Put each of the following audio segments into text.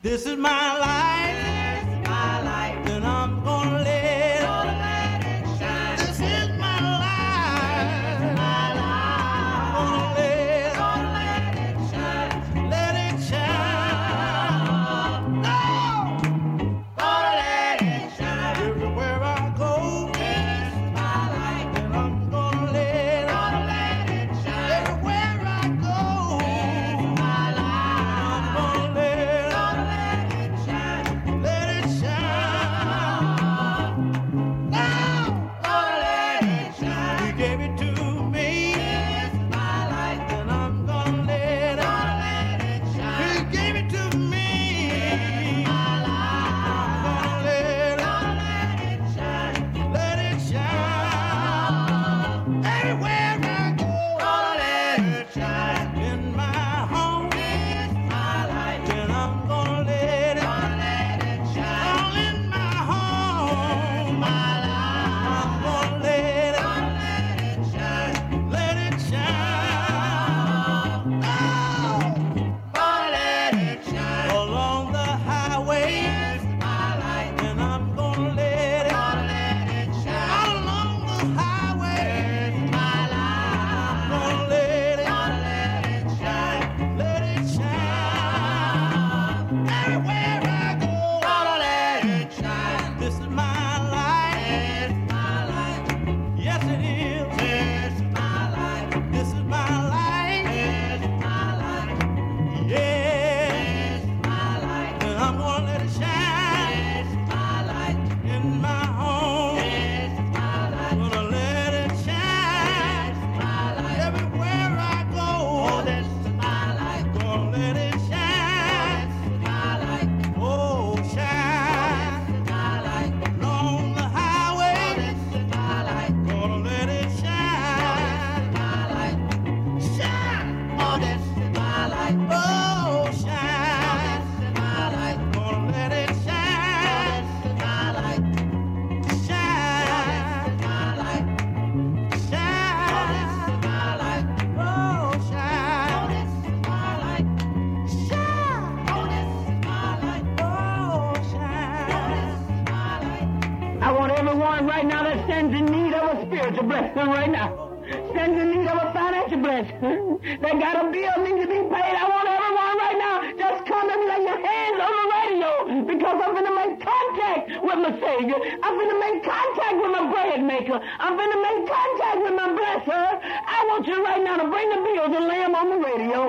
This is my life. Then I'm gonna let it shine. This is my life. I'm gonna let it shine. Let it shine. No! Gonna let it shine. Everywhere I go. This is my life. Then I'm gonna let it shine. Everywhere I go. This is my life. I'm gonna let it shine. Let it shine. Now, gonna let it shine. You gave it to me. This is my life. Then I'm gonna let it shine. You gave it to me. This is my life. I'm gonna let it shine. Let it shine. Everywhere I go, gonna let it shine. In my home, this is my life. Then I'm gonna let it shine. All in my home, my life. I'm gonna let it shine. Let it shine. Oh, gonna let it shine. Along the highway, this is my life. Then I'm gonna let it shine. All along the highway, this is my life. I'm gonna let it shine. Let it shine. Everywhere I go, gonna let it shine. This is my life. This is my life. Yes, it is. This is my life. This is my life. This is my life. Yeah. This is my life. And I'm gonna let it shine. This is my life. In my home. This is my life. Gonna let it shine. This is my life. Everywhere I go. Oh, this is my life. Gonna let it shine. This is my life. Oh, shine. This is my life. Along the highway. This is my life. Gonna let it shine. This is my life. Shine. Oh, this is my life. Oh, shine. This is my life. Gonna let it shine. This is my life. Shine. This is my life. Shine. This is my life. Oh, shine. This is my life. Shine. This is my life. Oh, shine. This is my life. I want everyone right now that stands in need of a spiritual blessing right now. Stands in need of a financial blessing. They got a bill needs to be paid. I want everyone right now just come and lay your hands on the radio because I'm going to make contact with my Savior. I'm going to make contact with my bread maker. I'm going to make contact with my blesser. I want you right now to bring the bills and lay them on the radio.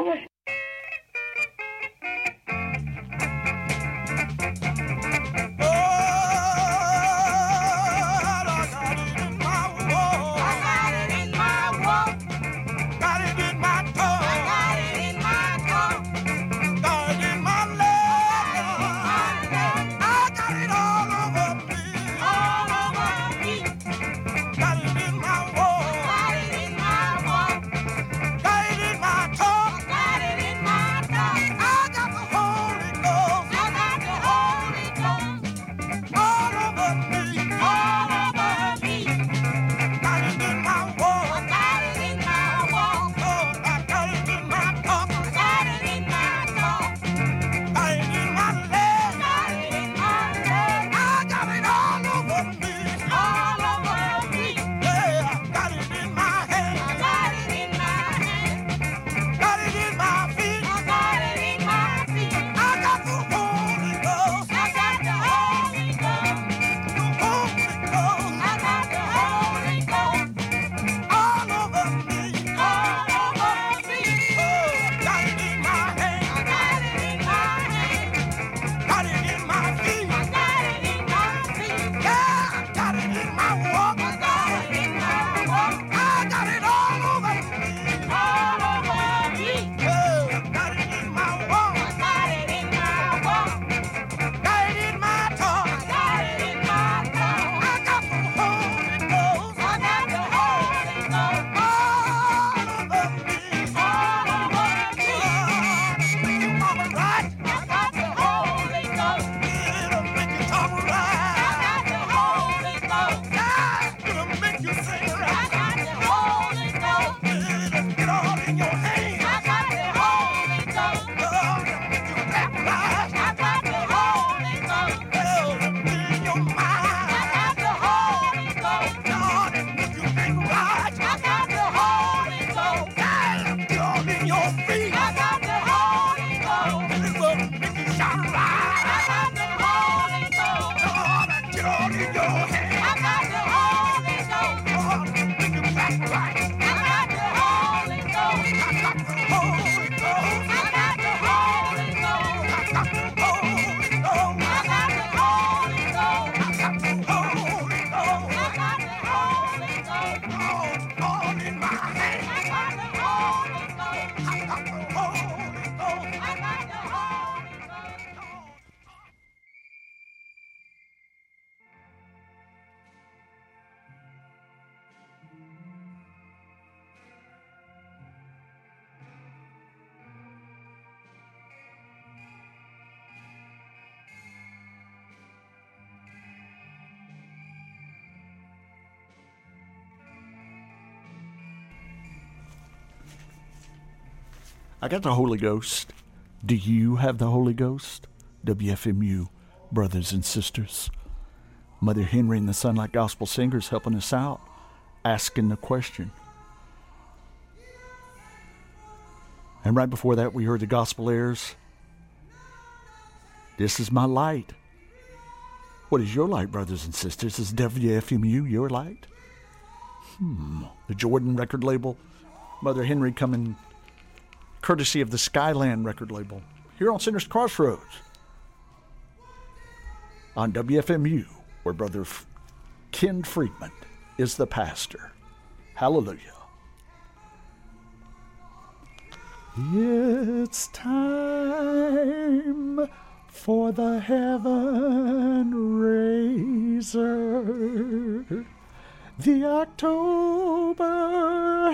I got the Holy Ghost. Do you have the Holy Ghost? WFMU, brothers and sisters. Mother Henry and the Sunlight Gospel Singers helping us out, asking the question. And right before that, we heard the Gospel Airs. This is my light. What is your light, brothers and sisters? Is WFMU your light? The Jordan record label. Mother Henry coming courtesy of the Skyland record label. Here on Sinners Crossroads. On WFMU, where Brother Ken Friedman is the pastor. Hallelujah. It's time for the Heaven Raiser, the October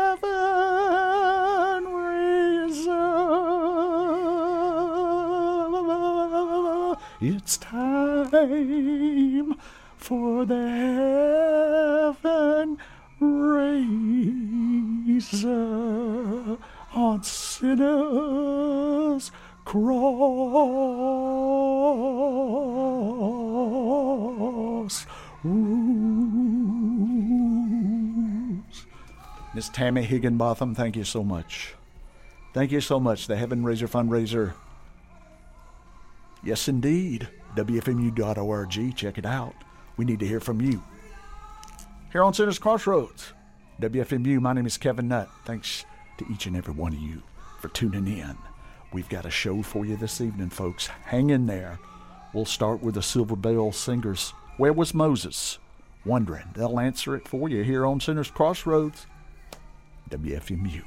Heaven Raiser. It's time for the Heaven Raiser on Sinners Crossroads. Miss Tammy Higginbotham, thank you so much. Thank you so much. The Heaven Raiser fundraiser. Yes, indeed. WFMU.org. Check it out. We need to hear from you. Here on Sinners Crossroads, WFMU, my name is Kevin Nutt. Thanks to each and every one of you for tuning in. We've got a show for you this evening, folks. Hang in there. We'll start with the Silver Bell Singers. Where was Moses? Wondering. They'll answer it for you here on Sinners Crossroads, WFMU.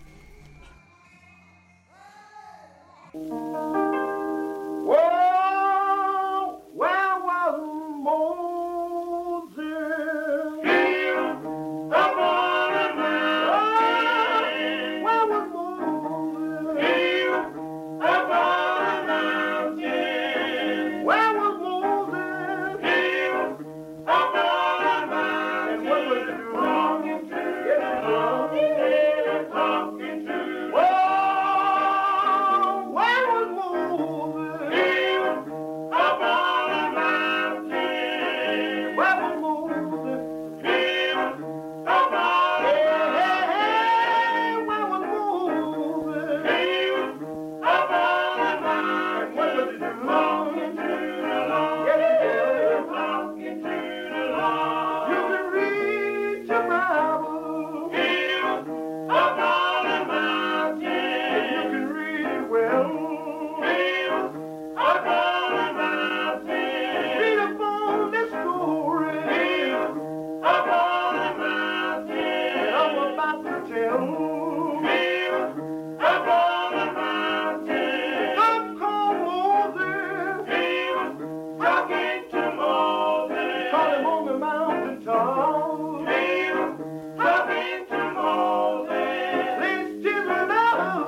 Whoa, where was Moses? Up on the mountain. Where was Moses? Up on the mountain. Where was Moses? Up on the mountain. What was he talking to? Talking to. Whoa, where was Moses? Up on the mountain. Where was Moses? Up on the mountain. Where was Moses? Up on the mountain. What was he doing? Talking to the Lord. Yeah, talking to the Lord. You can read your Bible. Up on the mountain. You can read well. Up on the mountain. Read upon this story. Up on the mountain. I'm about to tell. Up on the mountain. God called Moses. Talking to Moses. Call him on the mountaintop. Talking to Moses. Please children out.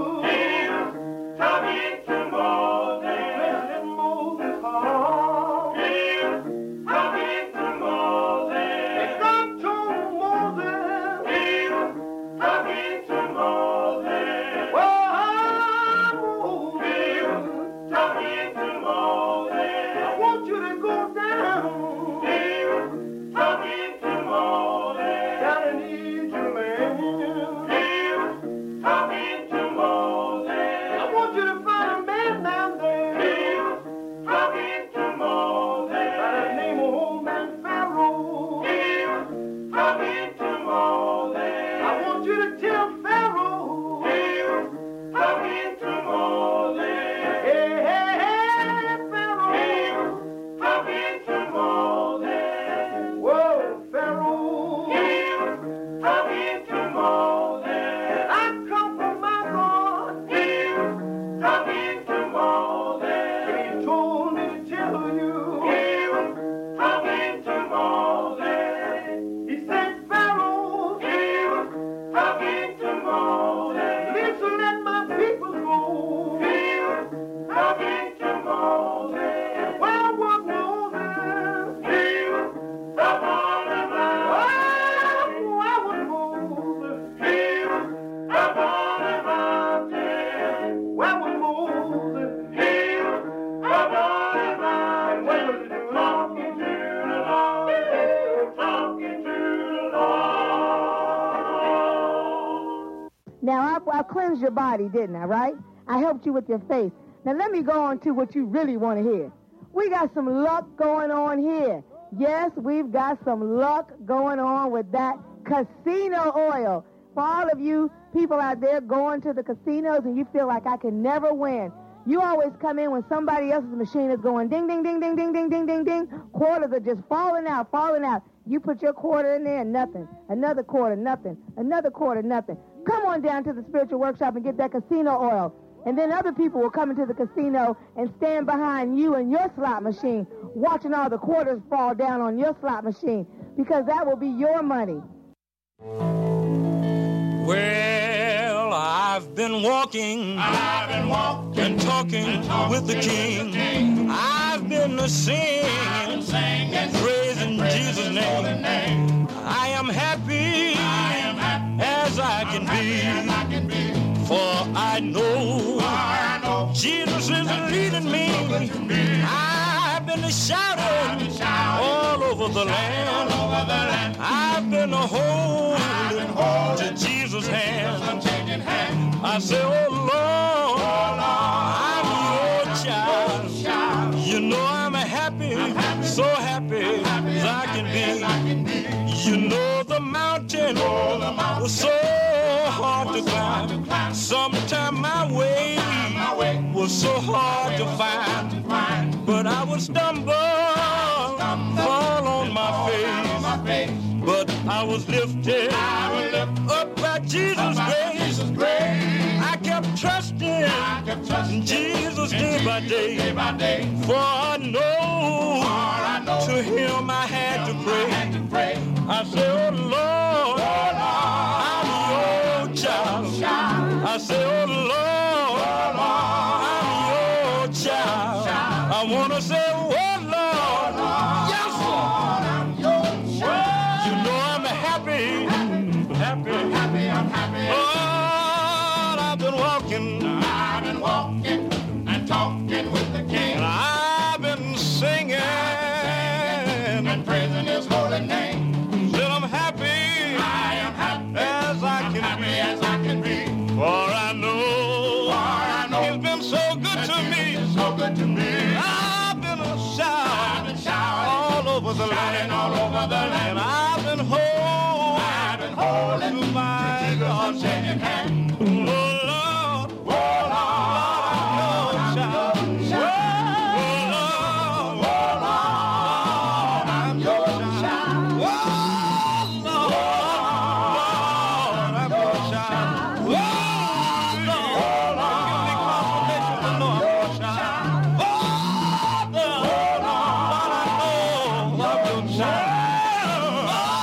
Talking to Moses. Let Moses heart. Talking to Moses. And God told Moses. Talking to Moses. Whoa, Moses. Talking to Moses. I want you to go down. Talking to Moses. Down in Egypt, man. Talking to Moses. I want you to find a man down there. Talking to Moses. By the name of old man Pharaoh. Talking to Moses. I want you to tell Pharaoh. Talking to Moses. Hey, hey, hey, Pharaoh. Talking to Moses. Whoa, Pharaoh. Talking to Moses. I come from my God. Talking cleansed your body, didn't I, right? I helped you with your faith. Now let me go on to what you really want to hear. We got some luck going on here. Yes, we've got some luck going on with that casino oil. For all of you people out there going to the casinos and you feel like I can never win, you always come in when somebody else's machine is going ding, ding, ding, ding, ding, ding, ding, ding, ding. Quarters are just falling out, falling out. You put your quarter in there, nothing. Another quarter, nothing. Another quarter, nothing. Come on down to the spiritual workshop and get that casino oil. And then other people will come into the casino and stand behind you and your slot machine, watching all the quarters fall down on your slot machine, because that will be your money. Well, I've been walking and talking with the King. I've been singing, praising Jesus' name. I am happy as I can be, for I know Jesus is leading me. I've been shouting all over the land. I've been holding to Jesus' hand. I say, oh Lord, I'm your child. You know I'm happy, so happy as I can be. You know the mountain was so hard to climb. Sometime my way was so hard to find. But I would stumble, fall on my face. But I was lifted up by Jesus' grace. I kept trusting Jesus day by day. For I know to Him I had to pray. I say, oh Lord, I'm your child. I say, oh Lord, I'm your child. I want to say, oh Lord, yes Lord, I'm your child. You know I'm happy. Lord, I've been walking and talking with the King. And I've been singing and praising His holy name. Still I'm happy. I am happy as I can be. For I know He's been so good to me. I've been a shout all over the land. And I've been holding to my God's hand. Oh Lord, I'm your child. Oh Lord, I'm your child. Oh Lord, I'm your child. Oh Lord, give me confirmation to know I'm your child. Oh Lord, I know I'm your child.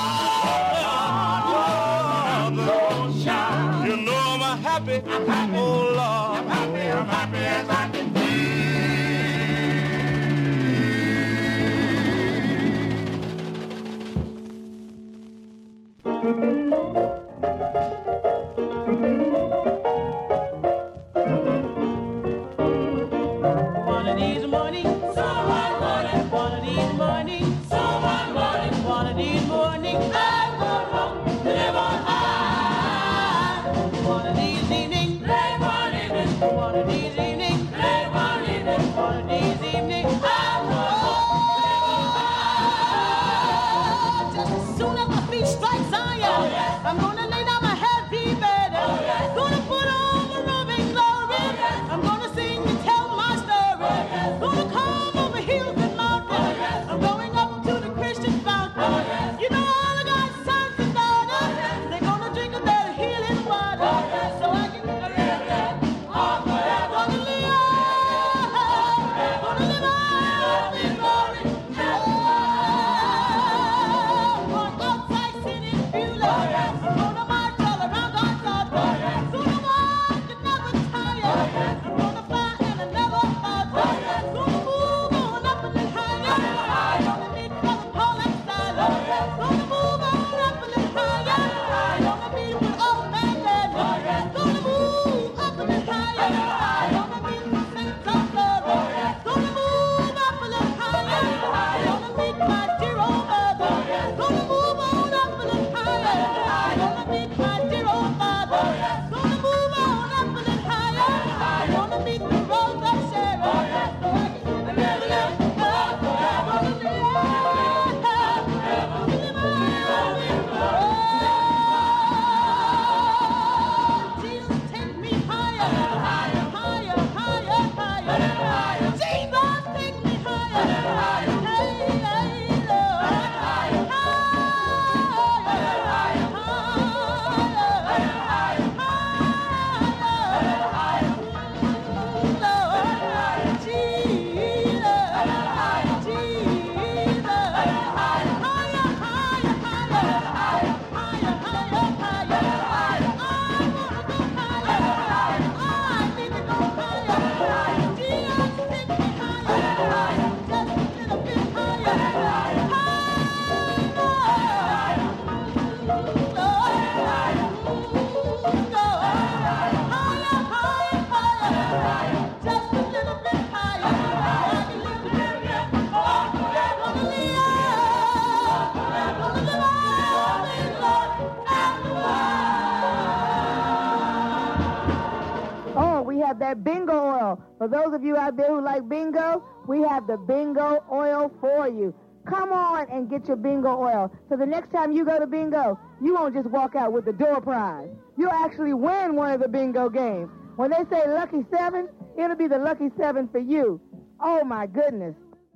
For those of you out there who like bingo, we have the bingo oil for you. Come on and get your bingo oil. So the next time you go to bingo, you won't just walk out with the door prize. You'll actually win one of the bingo games. When they say lucky 7, it'll be the lucky 7 for you. Oh, my goodness.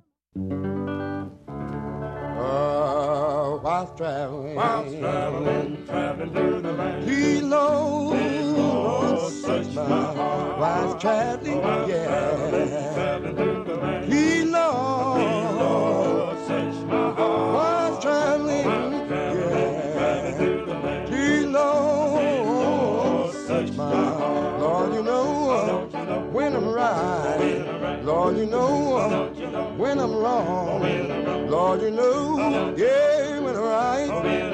Whilst traveling through the land. He knows, search my heart. Whilst traveling, traveling through the land. He knows, search my heart. Whilst traveling, traveling through the land. He knows, search my heart. Lord, you know when I'm right. Lord, you know when I'm wrong. Lord, you know, yeah, when I'm right.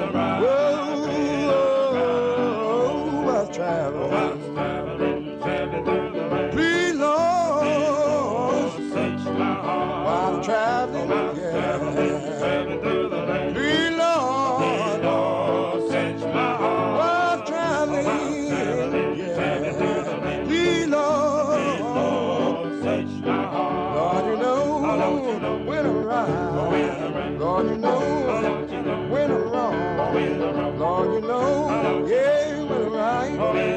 Whoa, I was traveling. Please, Lord, while I'm traveling, yeah. Please, Lord, while I'm traveling, yeah. Please, Lord, Lord, you know when I'm right. Lord, you know when I'm wrong. Lord, you know, yeah, when I'm right.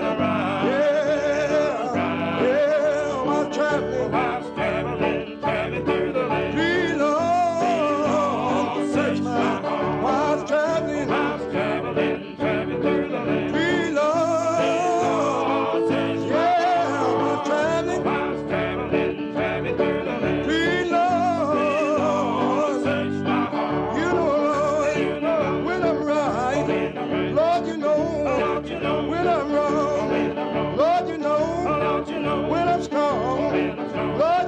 Yeah, while traveling through the land. Please, Lord, search my heart. While traveling through the land. Please, Lord, yeah, while traveling through the land. Please, Lord, you know when I'm right. Lord, you know when I'm wrong. Lord, you know when I'm strong. Lord,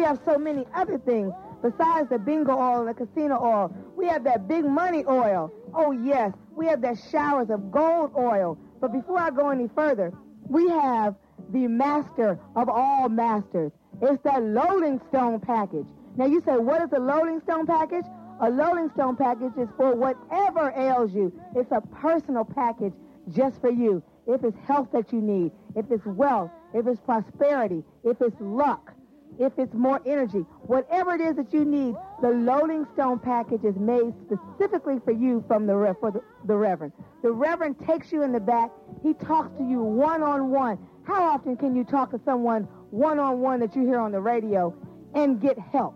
have so many other things besides the bingo oil and the casino oil. We have that big money oil. Oh, yes. We have that showers of gold oil. But before I go any further, we have the master of all masters. It's that Rolling Stone package. Now, you say, what is a Rolling Stone package? A Rolling Stone package is for whatever ails you. It's a personal package just for you. If it's health that you need, if it's wealth, if it's prosperity, if it's luck, if it's more energy, whatever it is that you need, the Rolling Stone package is made specifically for you from the Reverend. The Reverend takes you in the back. He talks to you one-on-one. How often can you talk to someone one-on-one that you hear on the radio and get help?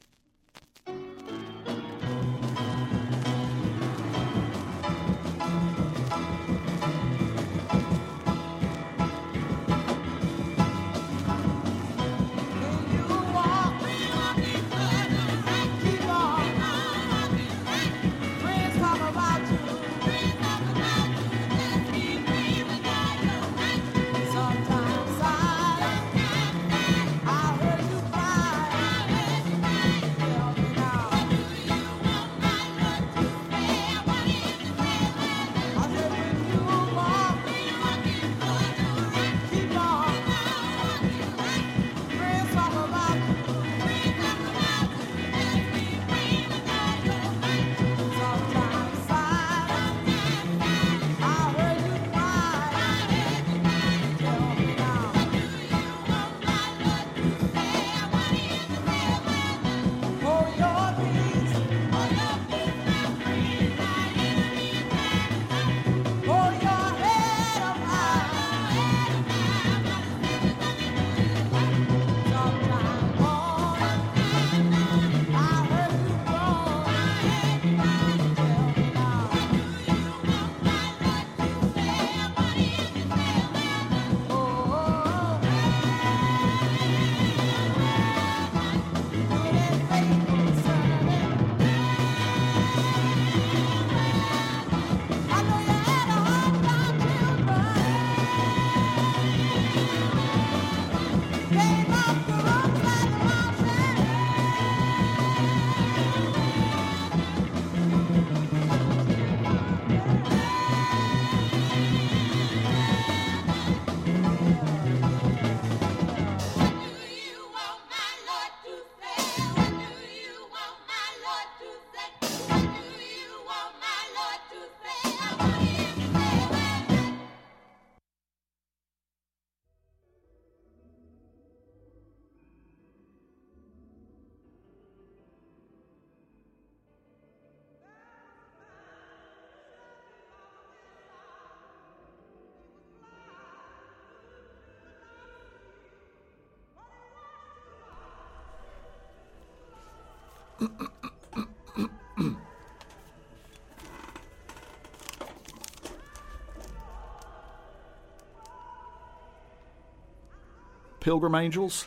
Pilgrim Angels,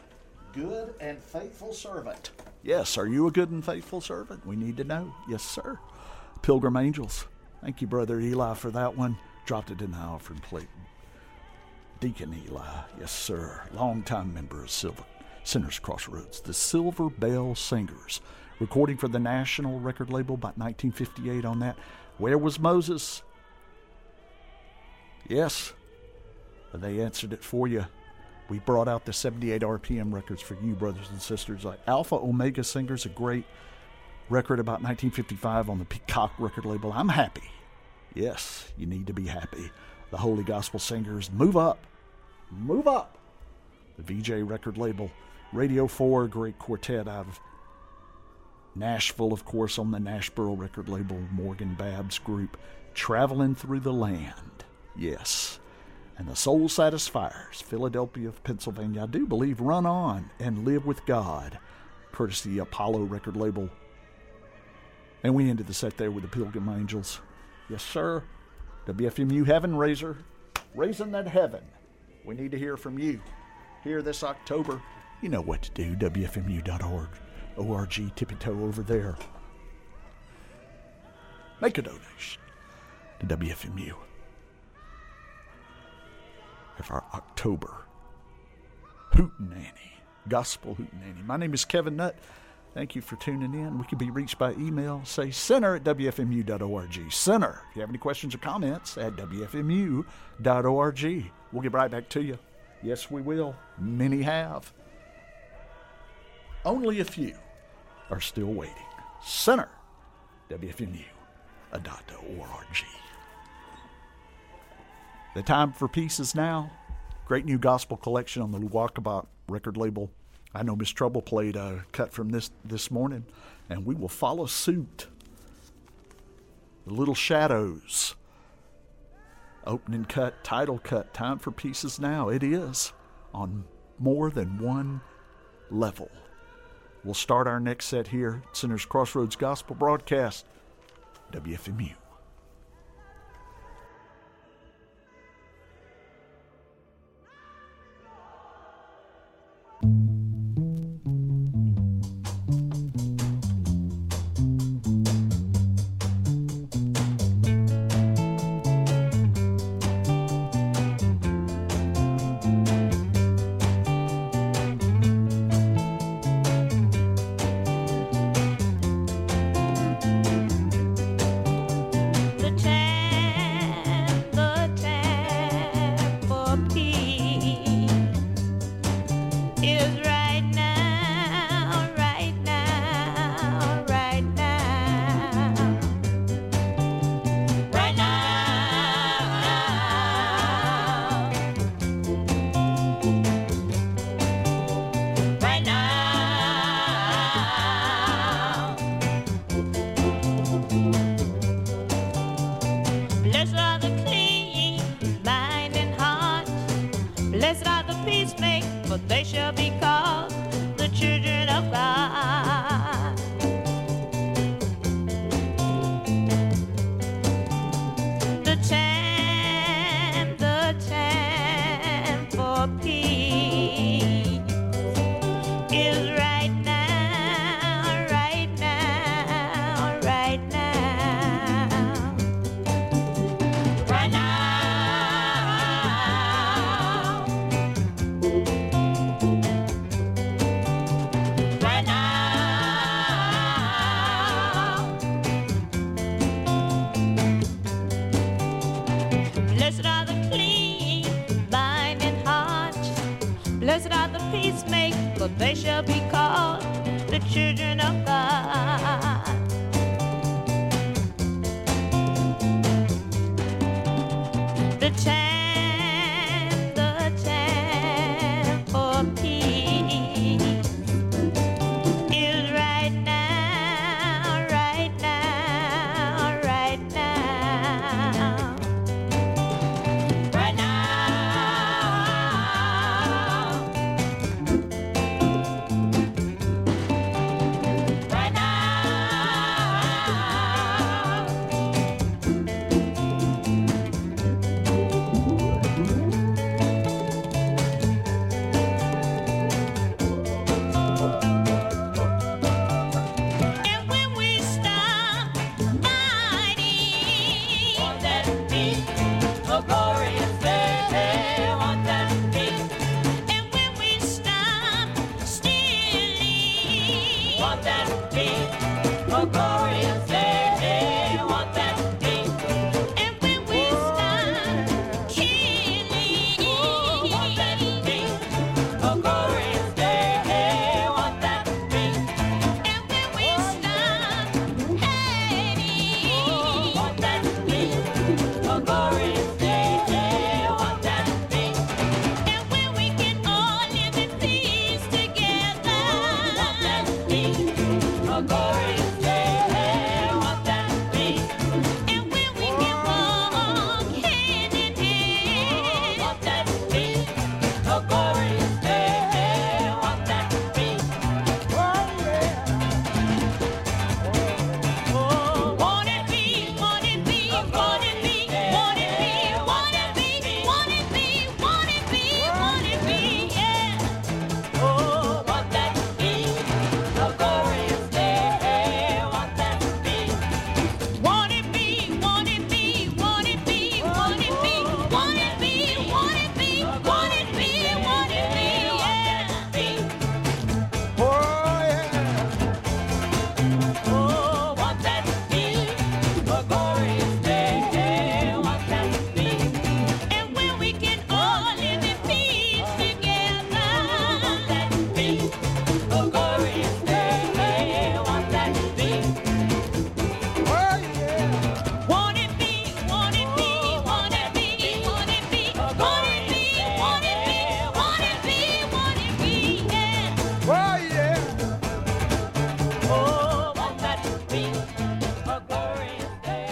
good and faithful servant. Yes, are you a good and faithful servant? We need to know. Yes, sir. Pilgrim Angels. Thank you, Brother Eli, for that one. Dropped it in the offering plate. Deacon Eli, yes, sir. Longtime member of Sinners Crossroads. The Silver Bell Singers. Recording for the National record label about 1958 on that. Where was Moses? Yes. They answered it for you. We brought out the 78 RPM records for you, brothers and sisters. Like Alpha Omega Singers, a great record about 1955 on the Peacock record label. I'm happy. Yes, you need to be happy. The Holy Gospel Singers, move up. Move up. The VJ record label. Radio 4, great quartet out of Nashville, of course, on the Nashboro record label. Morgan Babb's group. Traveling Through the Land. Yes. And the Soul Satisfiers, Philadelphia, Pennsylvania. I do believe Run On and Live with God, courtesy Apollo record label. And we ended the set there with the Pilgrim Angels. Yes, sir. WFMU Heaven Raiser, raising that heaven. We need to hear from you here this October. You know what to do, WFMU.org. O-R-G, tippy toe over there. Make a donation to WFMU. Of our October Hootenanny Gospel Hootenanny. My name is Kevin Nutt. Thank you for tuning in. We can be reached by email, say center@wfmu.org. Center, if you have any questions or comments, at wfmu.org. We'll get right back to you. Yes, we will. Many have. Only a few are still waiting. Center, wfmu.org. The time for peace is now. Great new gospel collection on the Walkabout record label. I know Miss Trouble played a cut from this morning, and we will follow suit. The Little Shadows. Opening cut, title cut, Time for Peace is Now. It is on more than one level. We'll start our next set here, Sinners Crossroads Gospel Broadcast, WFMU. They shall be called the children of God. The time for peace is right now, right now, right now, right now. a glorious day. Won't that be? Oh, yeah. Won't it be? Won't it be? Won't it be? Won't it be? Won't it be? Won't it be? Won't it be? Won't it be? Yeah. Oh, yeah. Oh, won't that be a glorious day?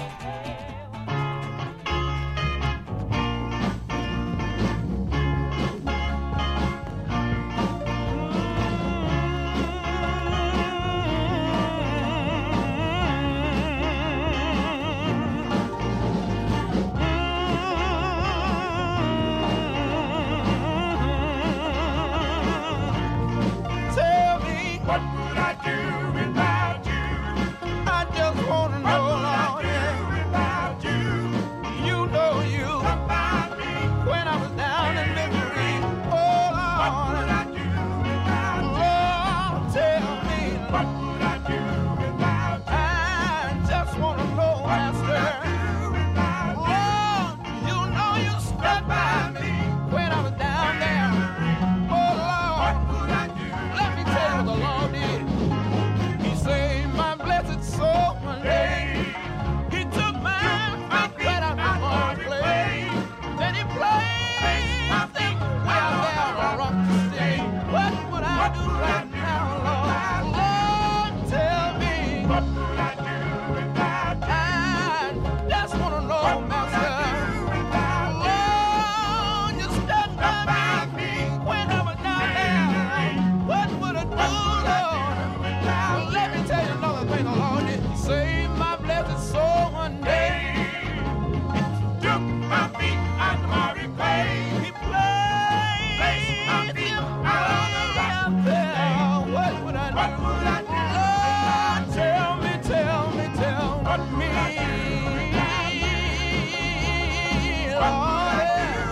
Tell me, what would I do without you? I just wanna know, Lord, without you. You know you about me when I was down in misery. Oh, Lord, what would I do without you? Lord, tell me, what would I do without you? I just wanna know, Master. Lord, you know you stuck by me when I was down there. Oh, Lord, let me tell you what the Lord did. He saved my blessed soul one day. He took my feet right out of my clay. Then he placed them where there were rock to stay. What would I do right now, Lord? Lord, tell me. What would I do without you? I just want to know, Master. Lord, you stuck by me when I was down there. What would I do, Lord? Let me tell you another thing the Lord did. He saved my blessed soul one day. Took my feet out of my clay. He placed my feet out there. What would I do? Lord, tell me. What me? Lord,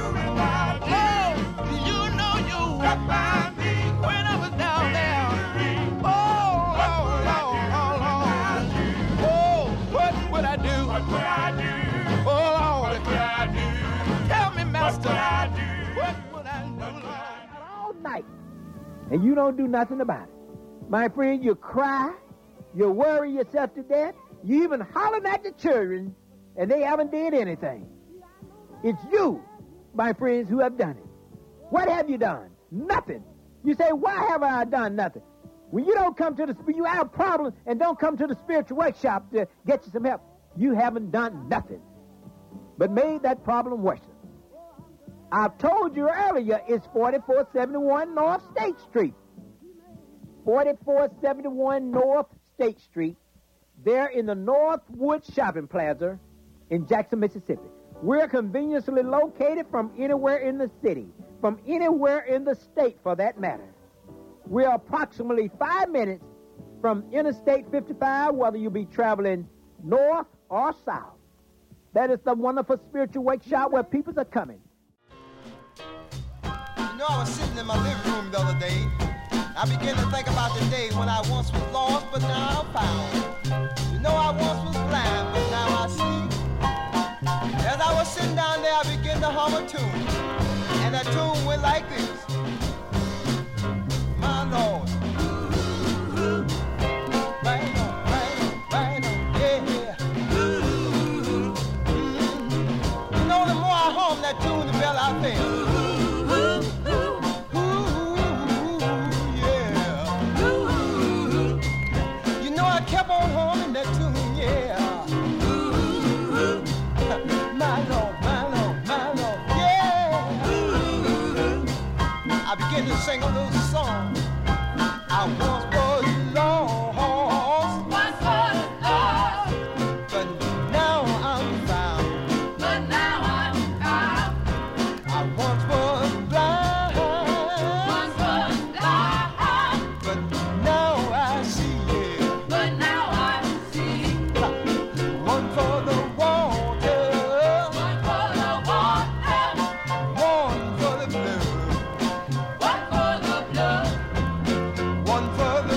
you know you by me when I was down there. Oh, Lord. Oh, what would I do? Oh, Lord. Tell me, Master. What would I do, Lord? All night, and you don't do nothing about it. My friend, you cry, you worry yourself to death, you even hollering at the children, and they haven't did anything. It's you, my friends, who have done it. What have you done? Nothing. You say, why have I done nothing? When you don't come to when you have problems and don't come to the spiritual workshop to get you some help, you haven't done nothing but made that problem worse. I've told you earlier, it's 4471 North State Street. 4471 North State Street, there in the Northwood Shopping Plaza in Jackson, Mississippi. We're conveniently located from anywhere in the city, from anywhere in the state for that matter. We're approximately 5 minutes from Interstate 55, whether you be traveling north or south. That is the wonderful spiritual workshop where people are coming. You know, I was sitting in my living room the other day. I began to think about the day when I once was lost, but now I'm found. You know, I once was blind, but now I see. As I was sitting down there, I began to hum a tune. And that tune went like this. My Lord. Right on, yeah. You know, the more I hum that tune, the better I feel. Kept on humming that tune, yeah. My Lord, yeah. I began to sing a little song. I once was lost, but now I'm found. I once was blind, but now I see. One for the water, one for the blood, one for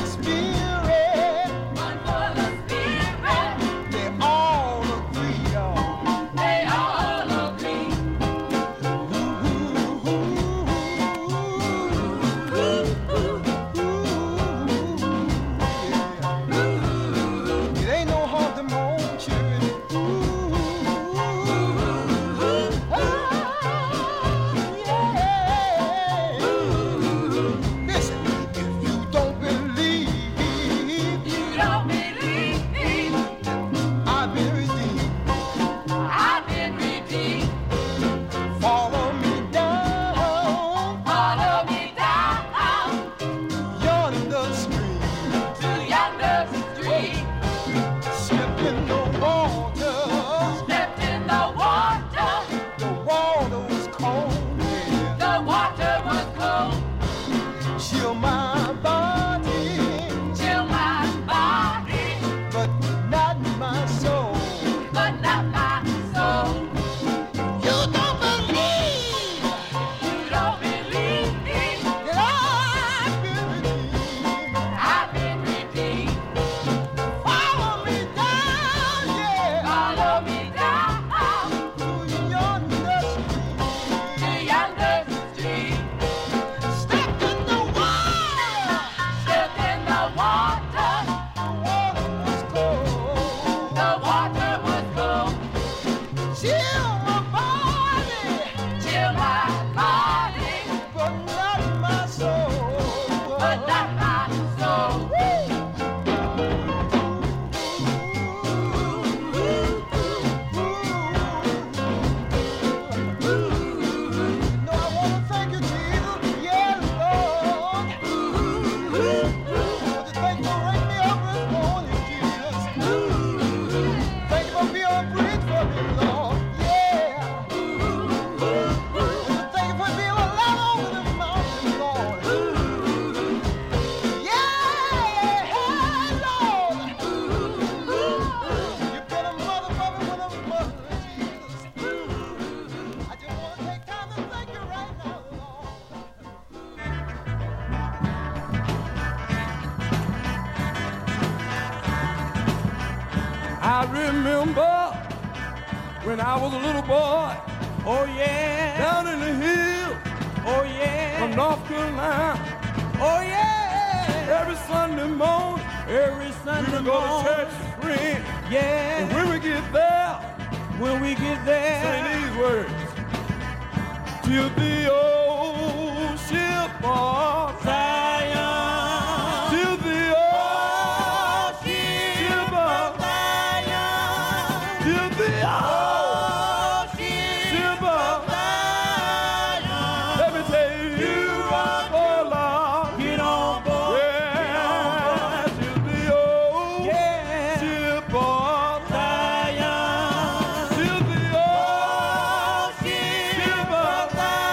I remember when I was a little boy. Oh yeah. Down in the hills. Oh yeah. From North Carolina. Oh yeah. Every Sunday morning. Every Sunday we would go morning. to church friend. Yeah. And when we get there. When we get there. Say these words. Till the old ship of Zion. Till the old ship of Zion. Till the old ship of Zion. Let me tell you, oh Lord, Get on board. yeah, till the old ship of Zion. Till the old ship of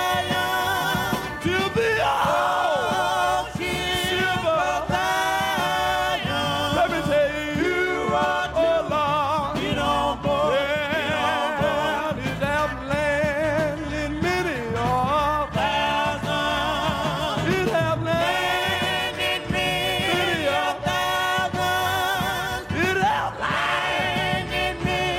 Till the old ship of Let me tell you, oh Lord, Get on board. yeah, this land in many of Thousands. it have land In many of thousands. it have land. In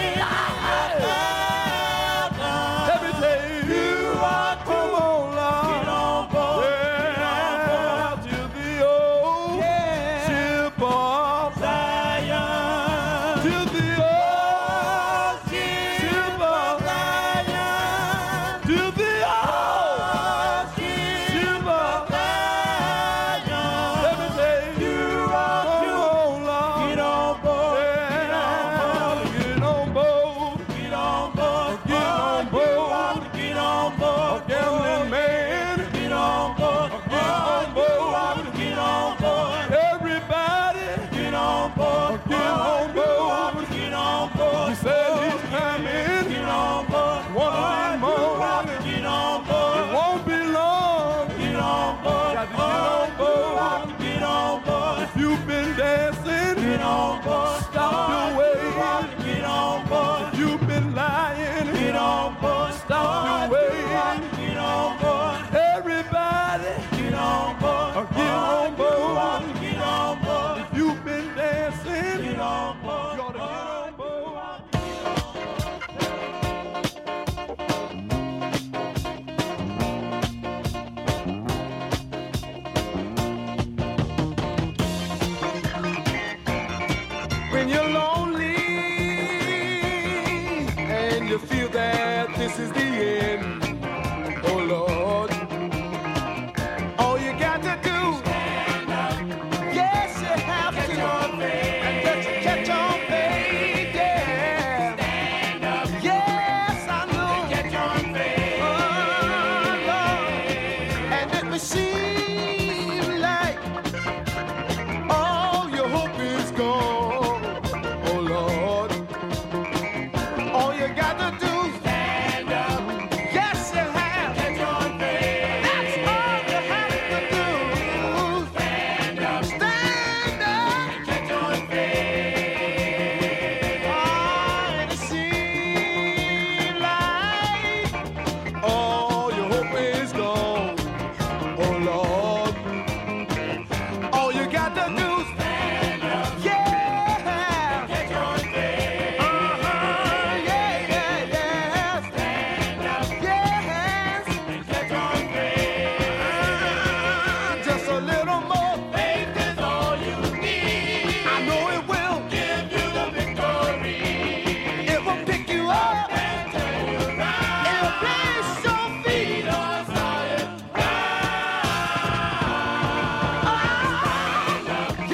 thousands. Let me tell you, come on, Lord. Get on board. Yeah, till the old ship of Zion. till the old ship of Zion. till the old ship of Zion. Let me tell you, come on, Lord. Get on board. Yeah, get on board. Get on board. Get on board. Get on board. Gambling man, Get on board. get on board. Get on board. Everybody, Get on board. get on board. Get on board. He said he's coming. Get on board. One of these mornings. Get on It board. won't be long. Get on board. Got to get on board. Get on board. If you've been dancing, Get on board. stop your way. Get on board. If you've been lying, Get on board. stop your way. Get on board. Everybody, Get on board. get on board. Get on board. If you've been dancing, Get on board. you ought to get on board. When you're lonely and you feel that this is the end, oh Lord, all you got to do, yes, you have to, and just catch on, baby, yeah. Yes, I know, catch on, baby, oh Lord, and it may seem like all your hope is gone, oh Lord. All you got to do, stand up. Yes, you have. Catch on, baby. That's all you have to do. Stand up. Stand up. Catch on, baby. Oh, it seems like all your hope is gone, oh Lord. All you got to do, stand up. Yeah. Catch on, baby. Yeah, yeah, yeah. Stand up. Yes. Catch on, baby. Just a little more faith is all you need. I know it will give you the victory. It will pick you up and turn you around. It will place your feet on solid ground.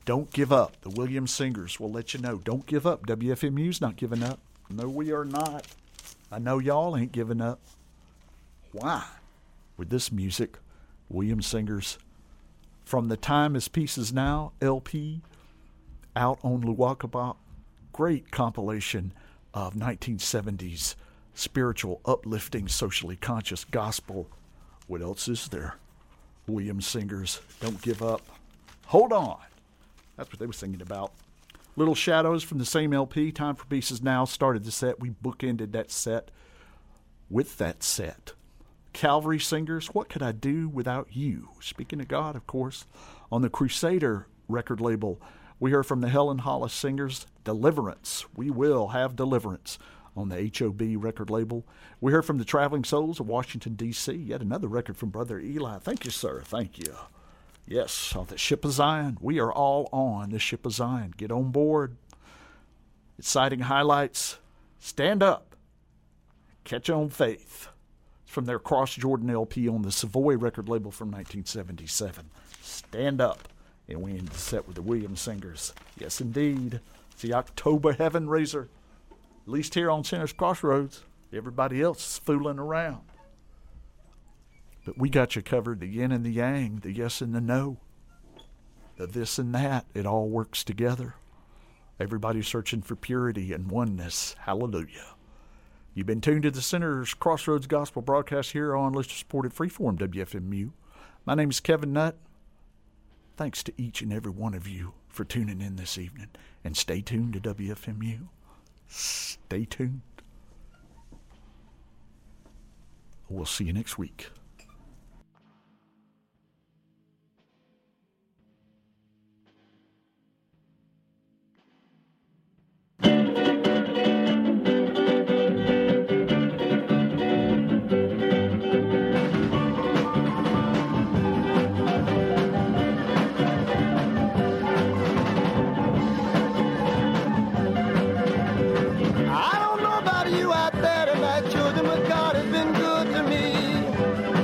Don't give up. The Williams Singers will let you know. Don't give up. WFMU's not giving up. No, we are not. I know y'all ain't giving up. Why? With this music, Williams Singers, from the Time Is Pieces Now LP, out on Luwakabop. Great compilation of 1970s spiritual, uplifting, socially conscious gospel. What else is there? Williams Singers, Don't Give Up. Hold on. That's what they were singing about. Little Shadows from the same LP, Time for Pieces Now, started the set. We bookended that set with that set. Calvary Singers, What Could I Do Without You? Speaking of God, of course. On the Crusader record label, we heard from the Helen Hollis Singers, Deliverance. We will have deliverance on the HOB record label. We heard from the Traveling Souls of Washington, D.C., yet another record from Brother Eli. Thank you, sir. Thank you. Yes, on the Ship of Zion. We are all on the Ship of Zion. Get on board. Exciting highlights. Stand up. Catch on faith. It's from their Cross Jordan LP on the Savoy record label from 1977. Stand up. And we end the set with the Williams Singers. Yes, indeed. It's the October Heaven Raiser. At least here on Sinners Crossroads. Everybody else is fooling around. But we got you covered, the yin and the yang, the yes and the no, the this and that. It all works together. Everybody's searching for purity and oneness. Hallelujah. You've been tuned to the Sinners Crossroads Gospel broadcast here on listener-supported Freeform WFMU. My name is Kevin Nutt. Thanks to each and every one of you for tuning in this evening. And stay tuned to WFMU. Stay tuned. We'll see you next week. I don't know about you out there tonight, children, but God has been good to me.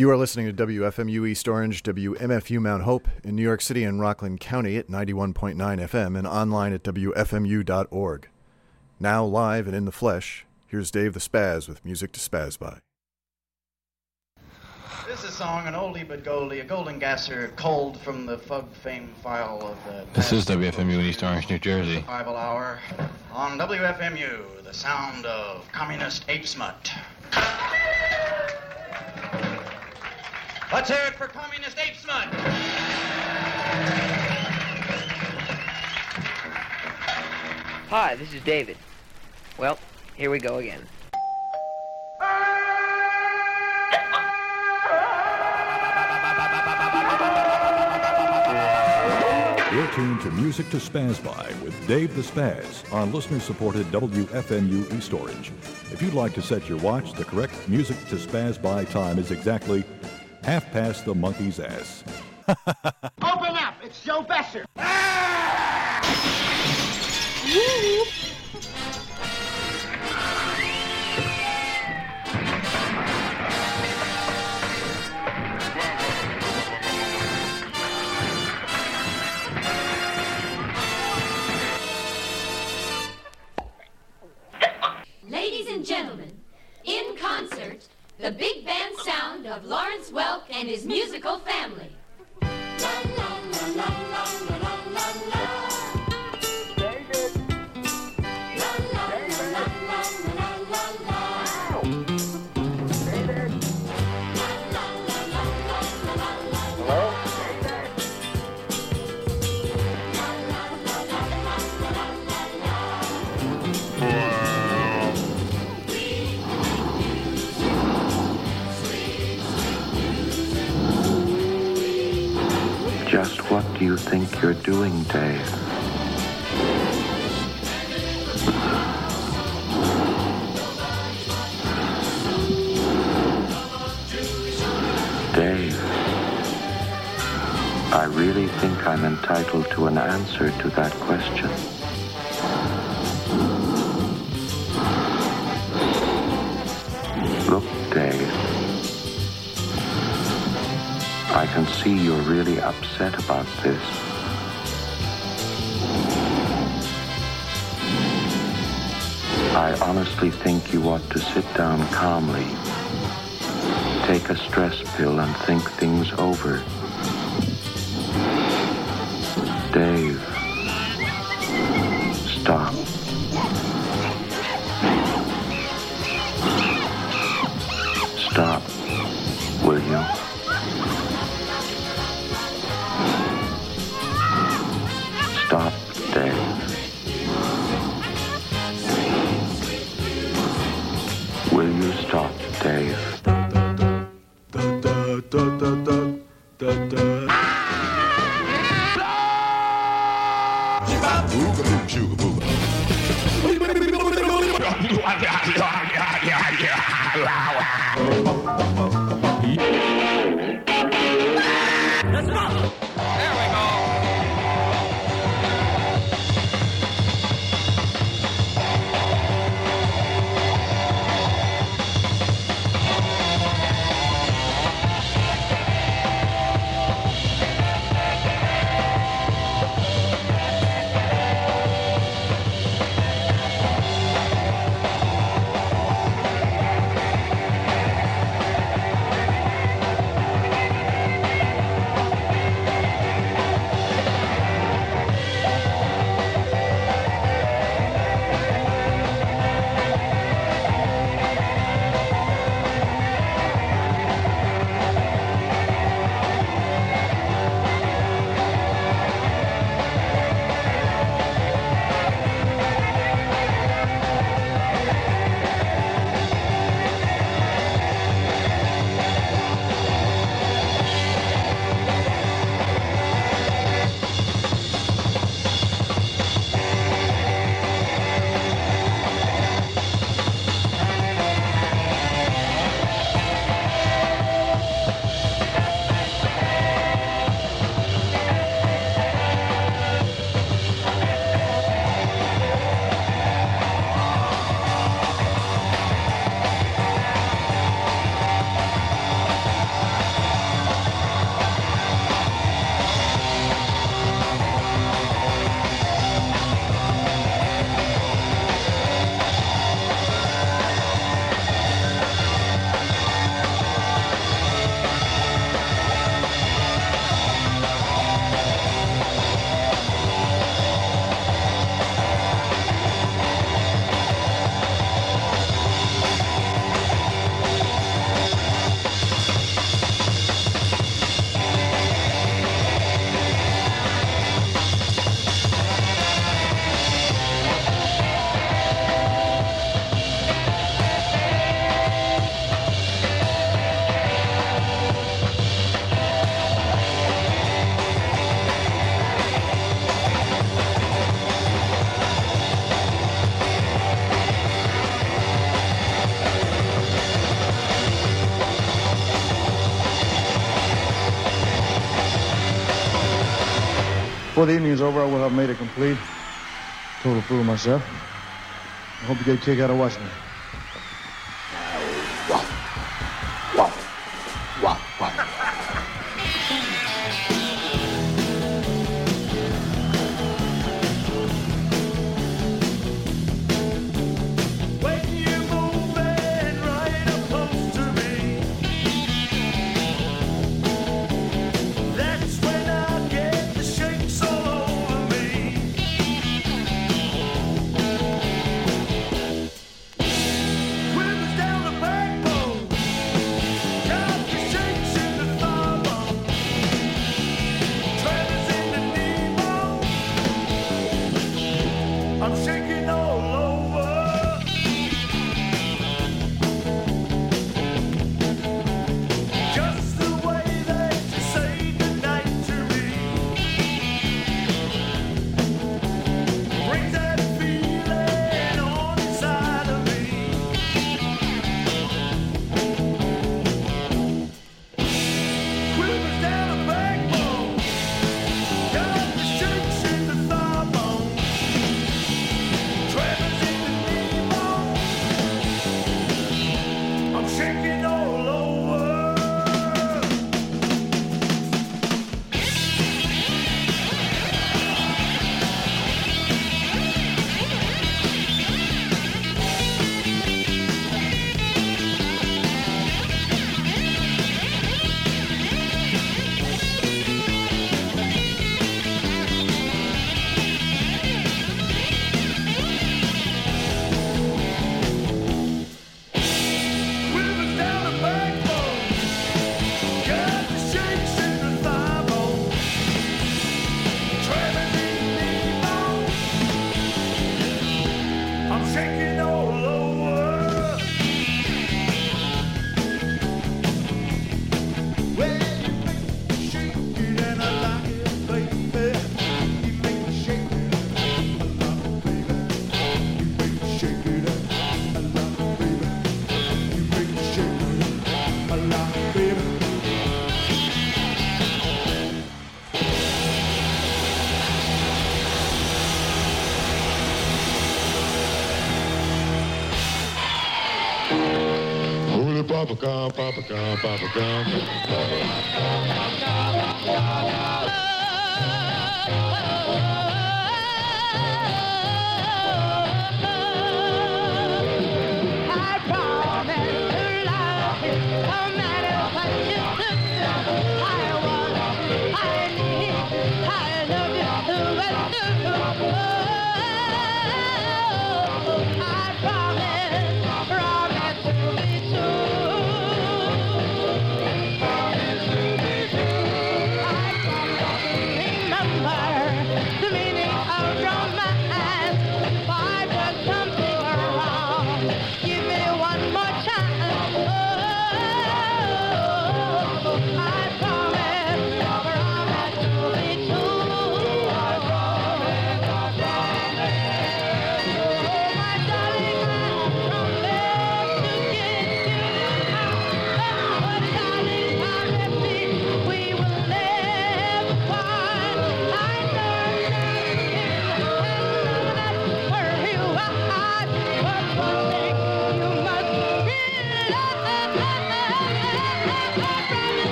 You are listening to WFMU East Orange, WMFU Mount Hope in New York City and Rockland County at 91.9 FM and online at WFMU.org. Now live and in the flesh, here's Dave the Spaz with music to spaz by. This is a song, an oldie but goldie, a golden gasser, culled from the Fug Fame file of the... This is WFMU in East Orange, New Jersey. Survival Hour. On WFMU, the sound of communist ape smut. Let's hear it for communist ape smut. Hi, this is David. Well, here we go again. You're tuned to Music to Spaz By with Dave the Spaz on listener-supported WFMU East Orange. If you'd like to set your watch, the correct Music to Spaz By time is exactly 1/2 the monkey's ass. Open up! It's Joe Besser! Ladies and gentlemen, in concert, the big band sound of Lawrence Welk and his musical family. Just what do you think you're doing, Dave? Dave, I really think I'm entitled to an answer to that question. Look, Dave, I can see you're really upset about this. I honestly think you ought to sit down calmly, take a stress pill and think things over. Dave, stop. Stop, will you? Stop, Dave. Will you stop, Dave? Let's go! There we go! Before the evening is over, I will have made it complete. Total fool of myself. I hope you get a kick out of watching me. Wow. Wow. Wow. Wow. Papa gum, Papa gum, Papa gum. I promise to love you no matter what you do. I want, I need, I love you to